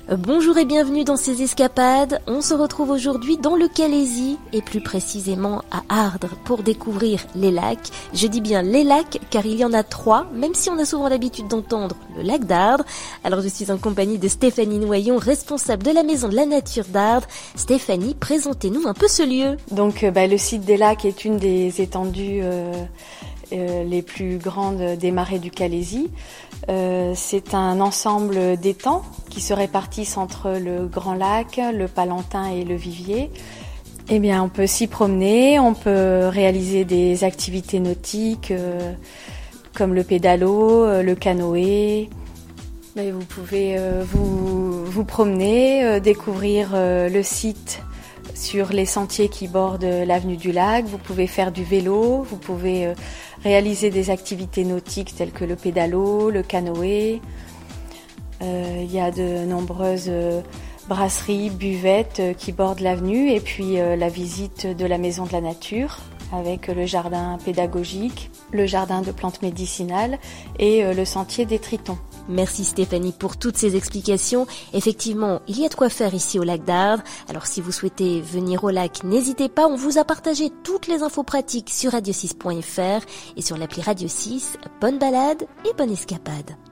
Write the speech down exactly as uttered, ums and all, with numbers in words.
Bonjour et bienvenue dans ces escapades. On se retrouve aujourd'hui dans le Calaisis et plus précisément à Ardres pour découvrir les lacs. Je dis bien les lacs car il y en a trois, même si on a souvent l'habitude d'entendre le lac d'Ardres. Alors je suis en compagnie de Stéphanie Noyon, responsable de la Maison de la Nature d'Ardres. Stéphanie, présentez-nous un peu ce lieu. Donc bah, le site des lacs est une des étendues euh, euh, les plus grandes des marais du Calaisis. Euh, c'est un ensemble d'étangs qui se répartissent entre le Grand Lac, le Palantin et le Vivier. Eh bien, on peut s'y promener, on peut réaliser des activités nautiques euh, comme le pédalo, euh, le canoë. Mais vous pouvez euh, vous, vous promener, euh, découvrir euh, le site sur les sentiers qui bordent l'avenue du lac. Vous pouvez faire du vélo, vous pouvez euh, réaliser des activités nautiques telles que le pédalo, le canoë. Euh, il y a de nombreuses euh, brasseries, buvettes euh, qui bordent l'avenue et puis euh, la visite de la Maison de la Nature avec euh, le jardin pédagogique, le jardin de plantes médicinales et euh, le sentier des Tritons. Merci Stéphanie pour toutes ces explications. Effectivement, il y a de quoi faire ici au lac d'Ardres. Alors si vous souhaitez venir au lac, n'hésitez pas, on vous a partagé toutes les infos pratiques sur radio six point f r et sur l'appli Radio six. Bonne balade et bonne escapade.